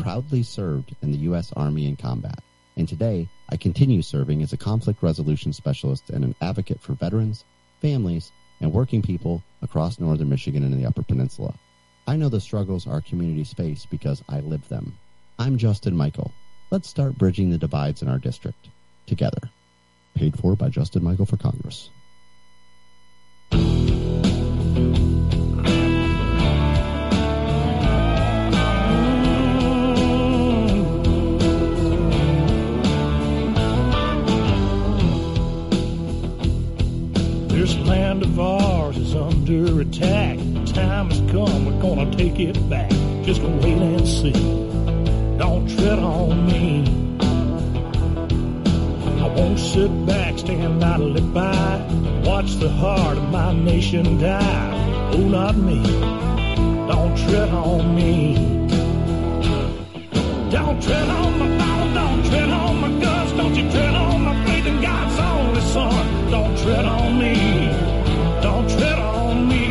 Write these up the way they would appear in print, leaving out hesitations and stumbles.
proudly served in the U.S. Army in combat, and today I continue serving as a conflict resolution specialist and an advocate for veterans, families, and working people across northern Michigan and the Upper Peninsula. I know the struggles our communities face because I live them. I'm Justin Michael. Let's start bridging the divides in our district together. Paid for by Justin Michael for Congress. This land of ours is under attack. The time has come, we're gonna take it back. Just wait and see. Don't tread on me. I won't sit back, stand idly by, watch the heart of my nation die. Oh, not me. Don't tread on me. Don't tread on my Bible, don't tread on my guts, don't you tread on my faith in God's only Son. Don't tread on me. Don't tread on me.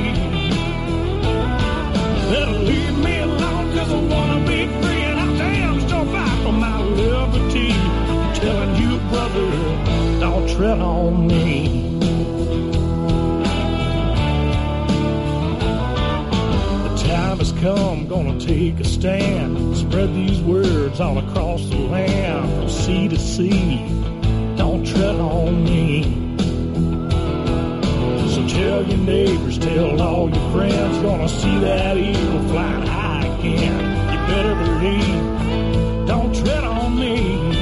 Better leave me alone, 'cause I wanna be free, and I damn sure fight for my liberty. I'm telling you, brother, don't tread on me. The time has come, gonna take a stand, spread these words all across the land, from sea to sea. Don't tread on me. So tell your neighbors, tell all your friends, gonna see that eagle flying high again. You better believe, don't tread on me.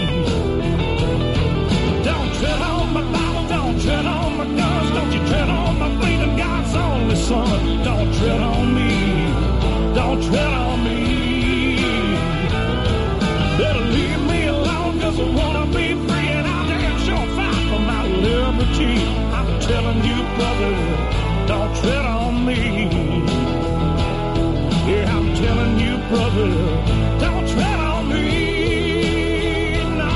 Don't tread on my Bible, don't tread on my guns, don't you tread on my faith in God's only Son. Don't tread on me, don't tread on me. Better leave me alone, 'cause I wanna be free, and I'll damn sure fight for my liberty. I'm telling you, brother, don't tread on me. Yeah, I'm telling you, brother, don't tread on me. No.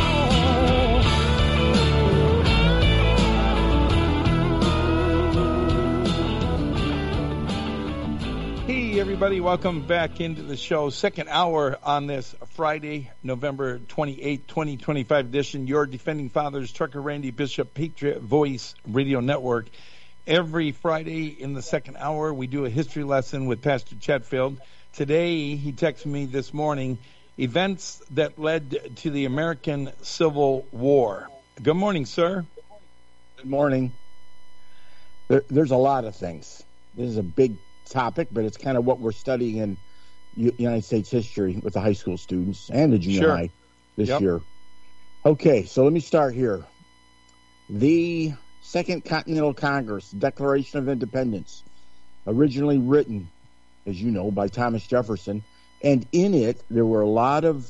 Hey, everybody, welcome back into the show. Second hour on this Friday, November 28, 2025 edition. Your Defending Fathers, Trucker Randy Bishop, Patriot Voice Radio Network. Every Friday in the second hour, we do a history lesson with Pastor Chetfield. Today, he texted me this morning, events that led to the American Civil War. Good morning, sir. Good morning. There's a lot of things. This is a big topic, but it's kind of what we're studying in United States history with the high school students and the junior high this year. Okay, so let me start here. The Second Continental Congress, Declaration of Independence, originally written, as you know, by Thomas Jefferson, and in it there were a lot of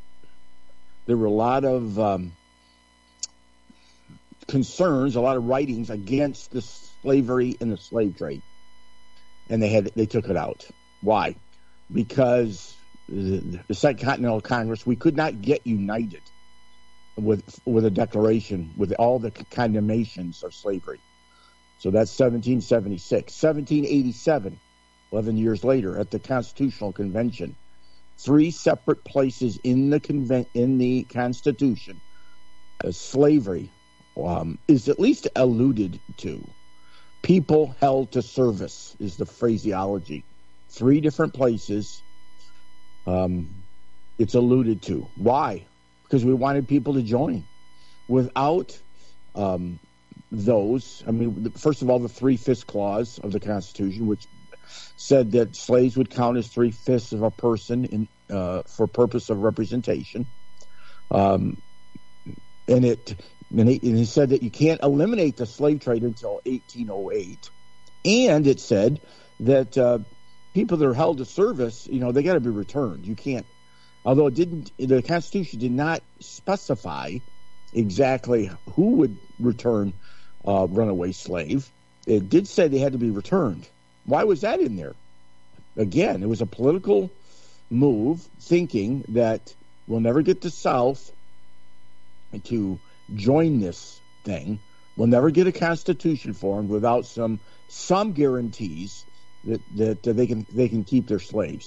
concerns, a lot of writings against the slavery and the slave trade, and they took it out. Why? Because the Second Continental Congress, we could not get united with a declaration with all the condemnations of slavery. So that's 1776. 1787, 11 years later, at the Constitutional Convention, 3 separate places in the Constitution, slavery is at least alluded to. People held to service is the phraseology. 3 different places it's alluded to. Why? Because we wanted people to join. Without those, I mean, first of all, the 3/5 clause of the Constitution, which said that slaves would count as 3/5 of a person for purpose of representation. And it said that you can't eliminate the slave trade until 1808. And it said that people that are held to service, they got to be returned. You can't. Although the Constitution did not specify exactly who would return a runaway slave. It did say they had to be returned. Why was that in there? Again, it was a political move, thinking that we'll never get the South to join this thing. We'll never get a constitution formed without some guarantees that they can keep their slaves.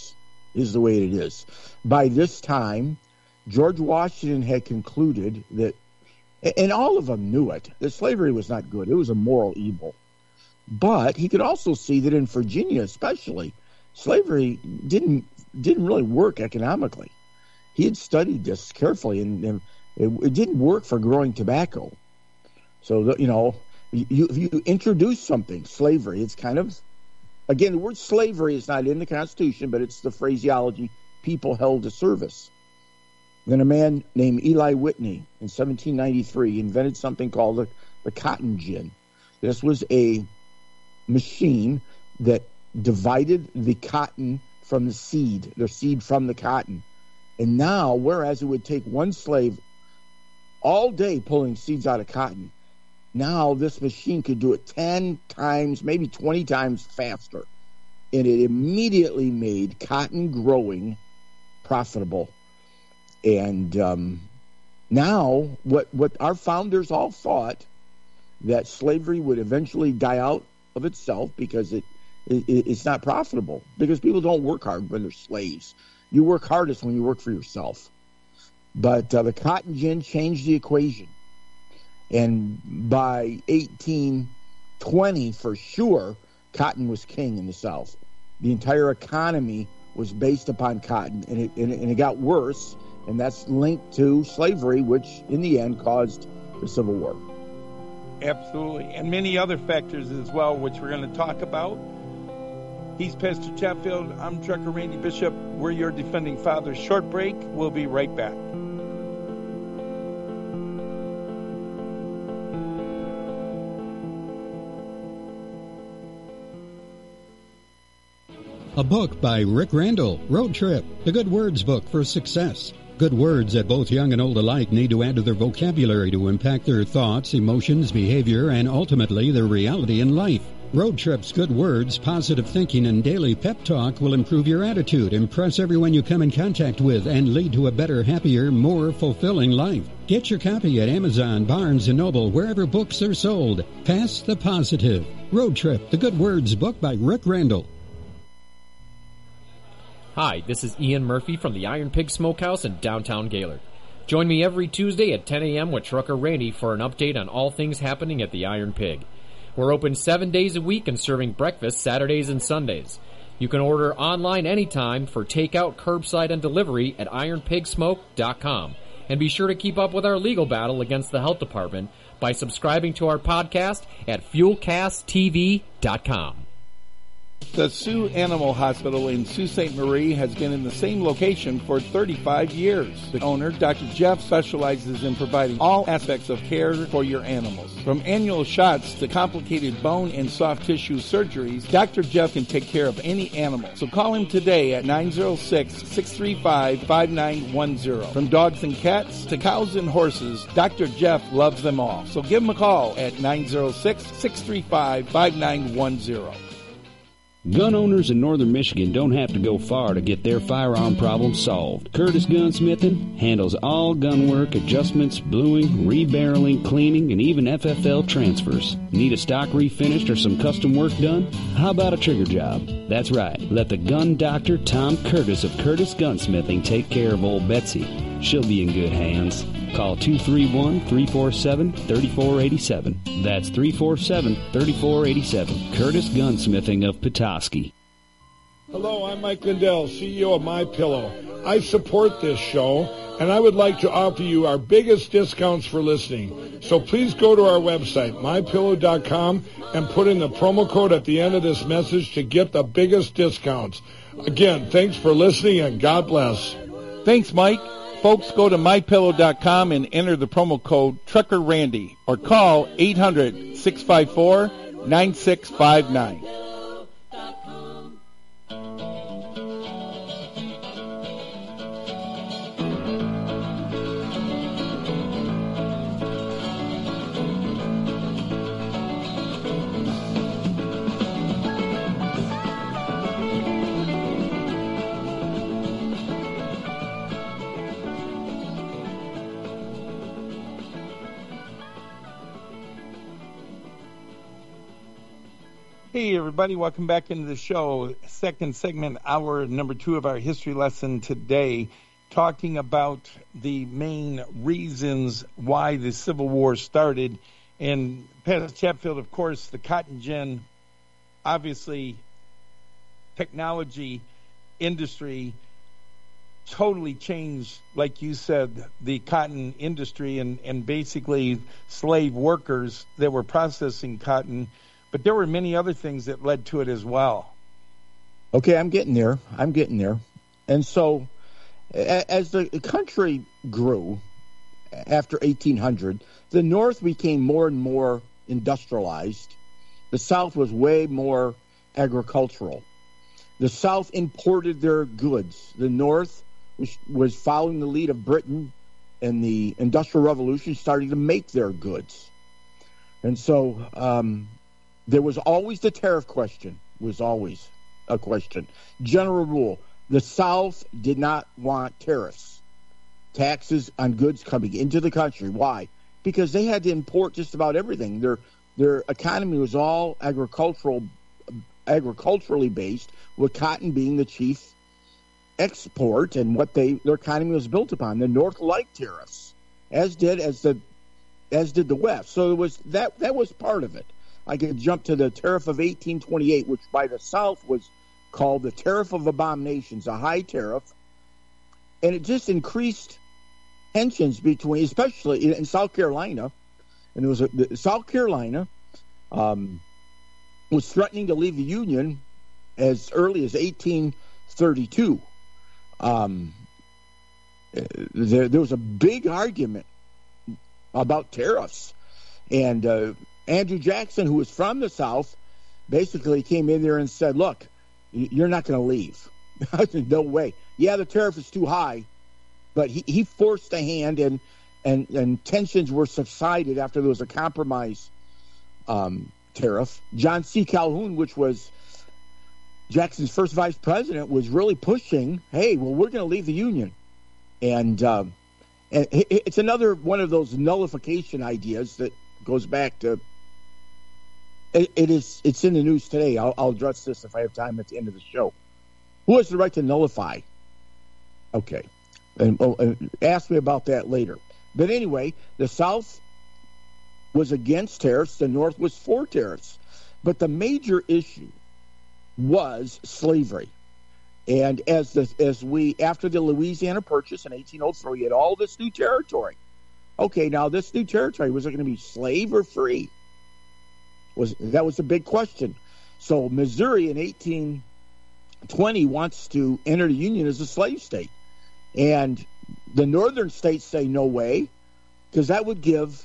is the way it is. By this time, George Washington had concluded that, and all of them knew it, that slavery was not good. It was a moral evil. But he could also see that in Virginia especially, slavery didn't really work economically. He had studied this carefully, and it didn't work for growing tobacco. So, if you introduce something, slavery, it's kind of, again, the word slavery is not in the Constitution, but it's the phraseology, people held to service. Then a man named Eli Whitney in 1793 invented something called the cotton gin. This was a machine that divided the cotton from the seed from the cotton. And now, whereas it would take one slave all day pulling seeds out of cotton, now this machine could do it 10 times, maybe 20 times faster. And it immediately made cotton growing profitable. And now what our founders all thought, that slavery would eventually die out of itself because it's not profitable, because people don't work hard when they're slaves. You work hardest when you work for yourself. But the cotton gin changed the equation. And by 1820, for sure, cotton was king in the South. The entire economy was based upon cotton, and it got worse, and that's linked to slavery, which in the end caused the Civil War. Absolutely, and many other factors as well, which we're going to talk about. He's Pastor Chatfield. I'm Trucker Randy Bishop. We're your defending fathers. Short break. We'll be right back. A book by Rick Randall, Road Trip, the Good Words book for success. Good words that both young and old alike need to add to their vocabulary to impact their thoughts, emotions, behavior, and ultimately their reality in life. Road Trip's good words, positive thinking, and daily pep talk will improve your attitude, impress everyone you come in contact with, and lead to a better, happier, more fulfilling life. Get your copy at Amazon, Barnes & Noble, wherever books are sold. Pass the positive. Road Trip, the Good Words book by Rick Randall. Hi, this is Ian Murphy from the Iron Pig Smokehouse in downtown Gaylord. Join me every Tuesday at 10 a.m. with Trucker Randy for an update on all things happening at the Iron Pig. We're open 7 days a week and serving breakfast Saturdays and Sundays. You can order online anytime for takeout, curbside, and delivery at ironpigsmoke.com. And be sure to keep up with our legal battle against the health department by subscribing to our podcast at fuelcasttv.com. The Sioux Animal Hospital in Sault Ste. Marie has been in the same location for 35 years. The owner, Dr. Jeff, specializes in providing all aspects of care for your animals. From annual shots to complicated bone and soft tissue surgeries, Dr. Jeff can take care of any animal. So call him today at 906-635-5910. From dogs and cats to cows and horses, Dr. Jeff loves them all. So give him a call at 906-635-5910. Gun owners in northern Michigan don't have to go far to get their firearm problems solved. Curtis Gunsmithing handles all gun work, adjustments, bluing, rebarreling, cleaning, and even FFL transfers. Need a stock refinished or some custom work done? How about a trigger job? That's right. Let the gun doctor Tom Curtis of Curtis Gunsmithing take care of old Betsy. She'll be in good hands. Call 231-347-3487. That's 347-3487. Curtis Gunsmithing of Petoskey. Hello, I'm Mike Lindell, CEO of MyPillow. I support this show, and I would like to offer you our biggest discounts for listening. So please go to our website, mypillow.com, and put in the promo code at the end of this message to get the biggest discounts. Again, thanks for listening, and God bless. Thanks, Mike. Folks, go to mypillow.com and enter the promo code TruckerRandy or call 800-654-9659. Hey, everybody. Welcome back into the show. Second segment, hour number 2 of our history lesson today, talking about the main reasons why the Civil War started. And Pastor Chatfield, of course, the cotton gin, obviously, technology, industry, totally changed, like you said, the cotton industry and basically slave workers that were processing cotton. But there were many other things that led to it as well. Okay, I'm getting there. And so as the country grew after 1800, the North became more and more industrialized. The South was way more agricultural. The South imported their goods. The North was following the lead of Britain, and the Industrial Revolution started to make their goods. And so there was always the tariff question, was always a question. General rule, the South did not want tariffs, taxes on goods coming into the country. Why? Because they had to import just about everything. Their economy was all agriculturally based, with cotton being the chief export and what their economy was built upon. The North liked tariffs, as did the West. So it was that was part of it. I could jump to the Tariff of 1828, which by the South was called the Tariff of Abominations, a high tariff, and it just increased tensions between, especially in South Carolina, and South Carolina was threatening to leave the Union as early as 1832. There was a big argument about tariffs, and Andrew Jackson, who was from the South, basically came in there and said, look, you're not going to leave. I said, no way. Yeah, the tariff is too high, but he forced a hand, and tensions were subsided after there was a compromise tariff. John C. Calhoun, which was Jackson's first vice president, was really pushing, hey, well, we're going to leave the Union. And it's another one of those nullification ideas that goes back to it's in the news today. I'll address this if I have time at the end of the show. Who has the right to nullify? Okay. And ask me about that later. But anyway, the South was against tariffs. The North was for tariffs. But the major issue was slavery. And after the Louisiana Purchase in 1803, had all this new territory. Okay, now this new territory, was it going to be slave or free? That was a big question. So Missouri in 1820 wants to enter the Union as a slave state. And the northern states say no way, because that would give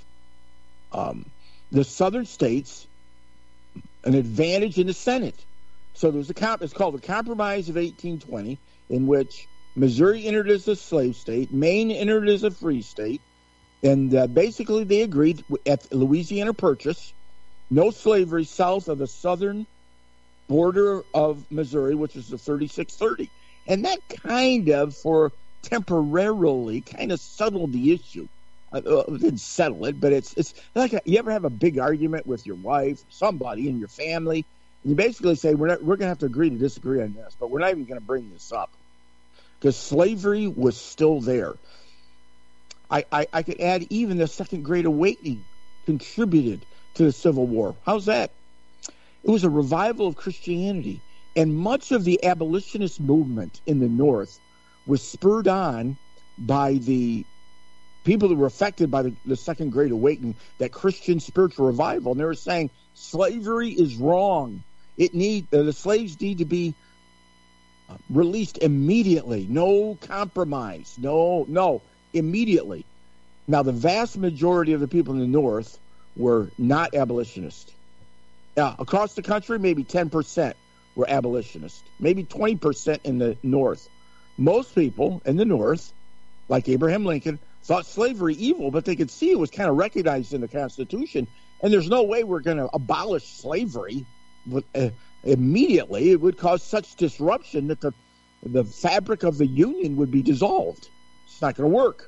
the southern states an advantage in the Senate. So there was it's called the Compromise of 1820, in which Missouri entered as a slave state, Maine entered as a free state, and basically they agreed at the Louisiana Purchase, no slavery south of the southern border of Missouri, which is the 3630. And that kind of, for temporarily, kind of settled the issue. It didn't settle it, but it's like you ever have a big argument with your wife, somebody in your family, and you basically say, we're going to have to agree to disagree on this, but we're not even going to bring this up. Because slavery was still there. I could add even the Second Great Awakening contributed to the Civil War. How's that? It was a revival of Christianity, and much of the abolitionist movement in the North was spurred on by the people that were affected by the Second Great Awakening, that Christian spiritual revival. And they were saying slavery is wrong. The slaves need to be released immediately. No compromise. No, immediately. Now, the vast majority of the people in the North were not abolitionists. Across the country, maybe 10% were abolitionists, maybe 20% in the North. Most people in the North, like Abraham Lincoln, thought slavery evil, but they could see it was kind of recognized in the Constitution, and there's no way we're going to abolish slavery immediately. It would cause such disruption that the fabric of the Union would be dissolved. It's not going to work.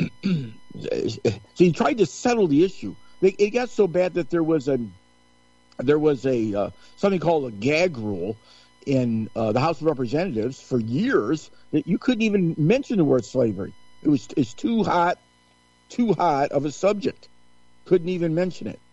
So he tried to settle the issue. It got so bad that there was there was a something called a gag rule in the House of Representatives for years that you couldn't even mention the word slavery. It's too hot of a subject. Couldn't even mention it.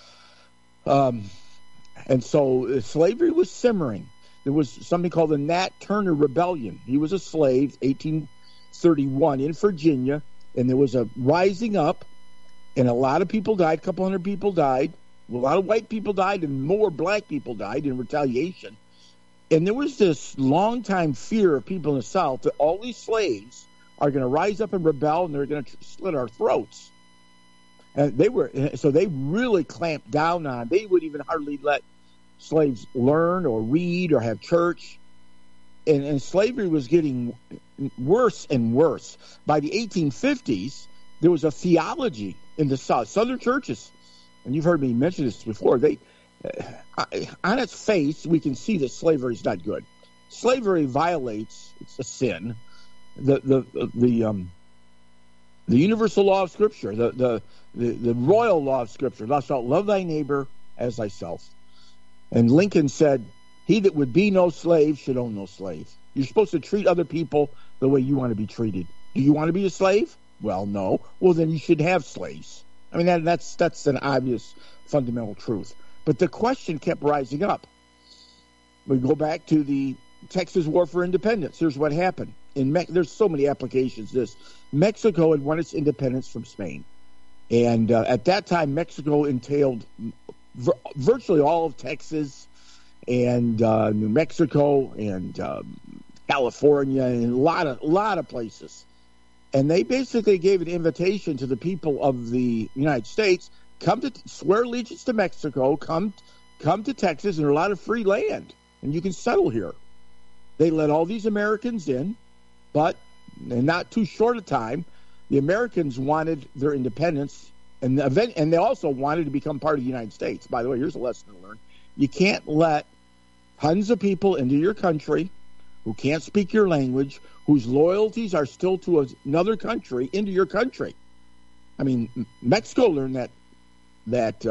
And so slavery was simmering. There was something called the Nat Turner Rebellion. He was a slave, 1831 in Virginia, and there was a rising up, and a lot of people died. A couple hundred people died. A lot of white people died, and more black people died in retaliation. And there was this long-time fear of people in the South that all these slaves are going to rise up and rebel, and they're going to slit our throats. And they really clamped down on. They would even hardly let slaves learn or read or have church. And slavery was getting worse and worse. By the 1850s, there was a theology in the South. Southern churches, and you've heard me mention this before, on its face, we can see that slavery is not good. Slavery violates, it's a sin, the universal law of Scripture, the royal law of Scripture. Thou shalt love thy neighbor as thyself. And Lincoln said, he that would be no slave should own no slave. You're supposed to treat other people the way you want to be treated. Do you want to be a slave? Well, no. Well, then you should have slaves. I mean, that's an obvious fundamental truth. But the question kept rising up. We go back to the Texas War for Independence. Here's what happened. There's so many applications. Mexico had won its independence from Spain. And at that time, Mexico entailed virtually all of Texas and New Mexico and California and a lot of places. And they basically gave an invitation to the people of the United States, come to swear allegiance to Mexico, come to Texas, and there's a lot of free land, and you can settle here. They let all these Americans in, but in not too short a time, the Americans wanted their independence, and they also wanted to become part of the United States. By the way, here's a lesson to learn. You can't let tons of people into your country who can't speak your language, whose loyalties are still to another country, into your country. I mean, Mexico learned that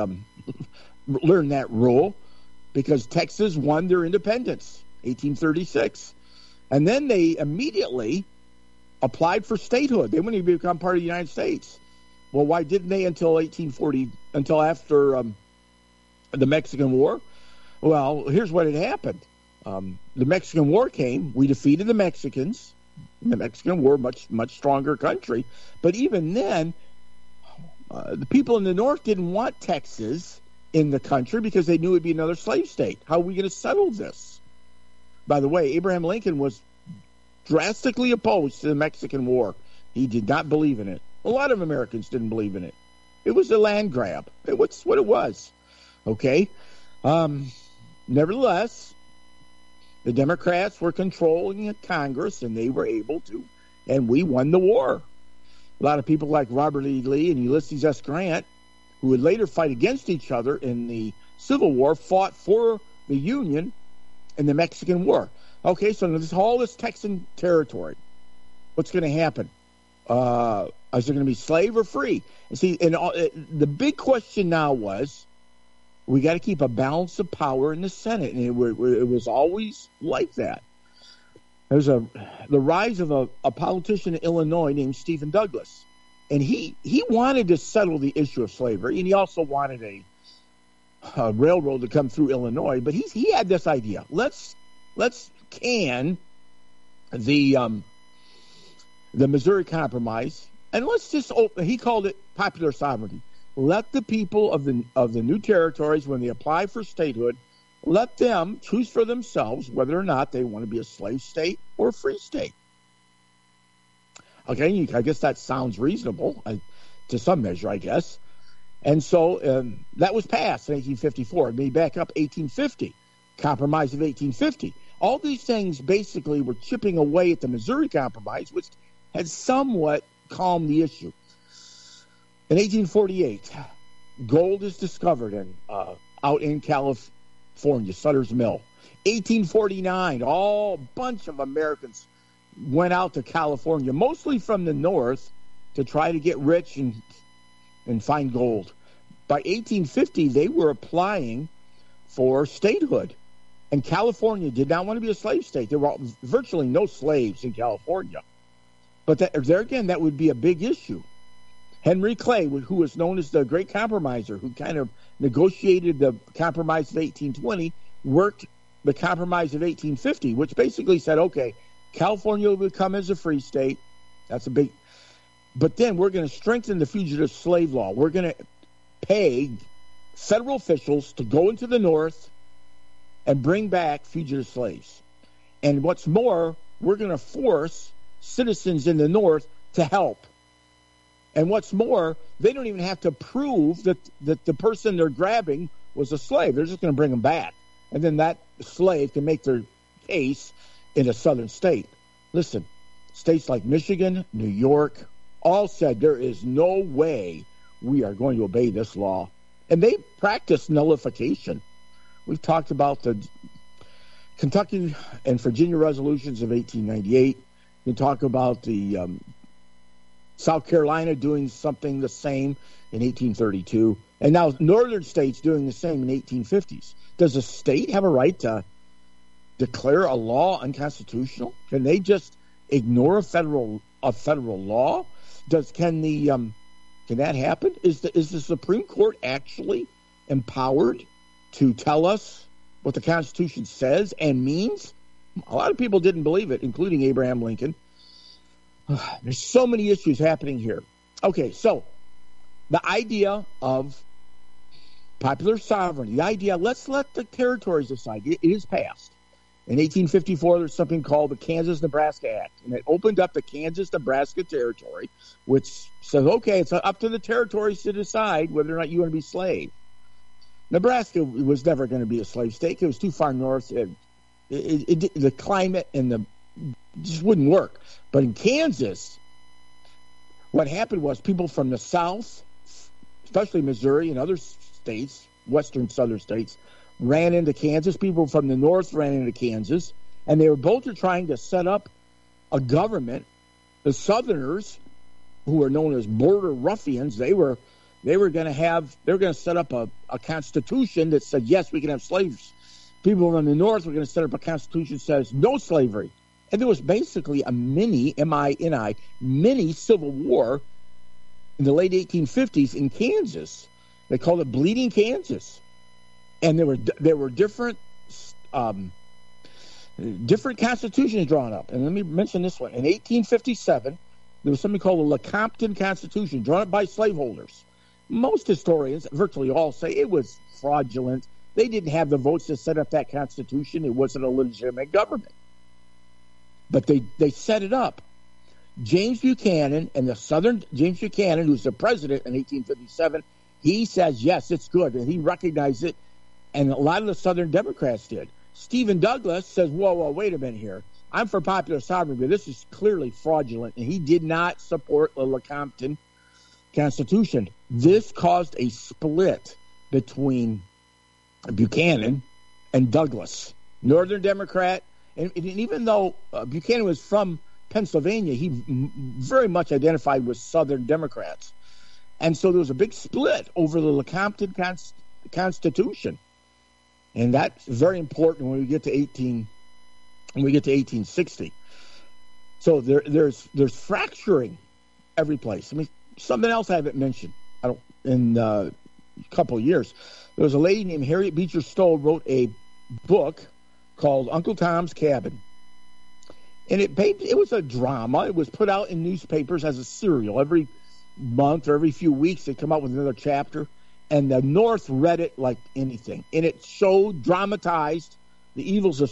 rule because Texas won their independence, 1836. And then they immediately applied for statehood. They wouldn't even become part of the United States. Well, why didn't they until after the Mexican War? Well, here's what had happened. The Mexican War came. We defeated the Mexicans. The Mexican War, much stronger country. But even then, the people in the North didn't want Texas in the country because they knew it would be another slave state. How are we going to settle this? By the way, Abraham Lincoln was drastically opposed to the Mexican War. He did not believe in it. A lot of Americans didn't believe in it. It was a land grab. It's what it was. Okay? Nevertheless, the Democrats were controlling Congress, and they were able to, and we won the war. A lot of people like Robert E. Lee and Ulysses S. Grant, who would later fight against each other in the Civil War, fought for the Union in the Mexican War. Okay, so there's all this Texan territory. What's going to happen? Is there going to be slave or free? And see, the big question now was, we got to keep a balance of power in the Senate, and it was always like that. There's the rise of a politician in Illinois named Stephen Douglas, and he wanted to settle the issue of slavery, and he also wanted a railroad to come through Illinois. But he had this idea: let's can the Missouri Compromise, and let's just he called it popular sovereignty. Let the people of the new territories, when they apply for statehood, let them choose for themselves whether or not they want to be a slave state or a free state. Okay, I guess that sounds reasonable to some measure, I guess. And so that was passed in 1854. Let me back up, 1850, Compromise of 1850. All these things basically were chipping away at the Missouri Compromise, which had somewhat calmed the issue. In 1848, gold is discovered out in California, Sutter's Mill. 1849, a bunch of Americans went out to California, mostly from the north, to try to get rich and find gold. By 1850, they were applying for statehood. And California did not want to be a slave state. There were virtually no slaves in California. But there again, that would be a big issue. Henry Clay, who was known as the Great Compromiser, who kind of negotiated the Compromise of 1820, worked the Compromise of 1850, which basically said, okay, California will become as a free state. That's a big... But then we're going to strengthen the fugitive slave law. We're going to pay federal officials to go into the North and bring back fugitive slaves. And what's more, we're going to force citizens in the North to help. And what's more, they don't even have to prove that the person they're grabbing was a slave. They're just going to bring them back. And then that slave can make their case in a southern state. Listen, states like Michigan, New York, all said there is no way we are going to obey this law. And they practice nullification. We've talked about the Kentucky and Virginia resolutions of 1898. We talk about the South Carolina doing something the same in 1832. And now northern states doing the same in 1850s. Does a state have a right to declare a law unconstitutional? Can they just ignore a federal law? Can that happen? Is the Supreme Court actually empowered to tell us what the Constitution says and means? A lot of people didn't believe it, including Abraham Lincoln. There's so many issues happening here. Okay, so the idea of popular sovereignty, the idea, let's let the territories decide. It is passed. In 1854, there's something called the Kansas-Nebraska Act, and it opened up the Kansas-Nebraska Territory, which says, okay, it's up to the territories to decide whether or not you want to be slave. Nebraska was never going to be a slave state. It was too far north. The climate and just wouldn't work. But in Kansas, what happened was people from the South, especially Missouri and other states, western southern states, ran into Kansas. People from the North ran into Kansas. And they were both trying to set up a government. The Southerners, who were known as border ruffians, they were going to set up a constitution that said, yes, we can have slaves. People from the North were going to set up a constitution that says no slavery. And there was basically a mini civil war in the late 1850s in Kansas. They called it Bleeding Kansas. And there were different constitutions drawn up. And let me mention this one. In 1857, there was something called the Lecompton Constitution, drawn up by slaveholders. Most historians, virtually all, say it was fraudulent. They didn't have the votes to set up that constitution. It wasn't a legitimate government. But they set it up. James Buchanan, who's the president in 1857, he says, yes, it's good. And he recognized it. And a lot of the Southern Democrats did. Stephen Douglas says, whoa, wait a minute here. I'm for popular sovereignty, but this is clearly fraudulent. And he did not support the Lecompton Constitution. This caused a split between Buchanan and Douglas. Northern Democrat, and even though Buchanan was from Pennsylvania, he very much identified with Southern Democrats. And so there was a big split over the Lecompton Constitution. And that's very important when we get to 1860. So there's fracturing every place. I mean, something else I haven't mentioned in a couple of years. There was a lady named Harriet Beecher Stowe wrote a book called Uncle Tom's Cabin. And it was a drama. It was put out in newspapers as a serial. Every month or every few weeks they'd come out with another chapter. And the North read it like anything. And it dramatized the evils of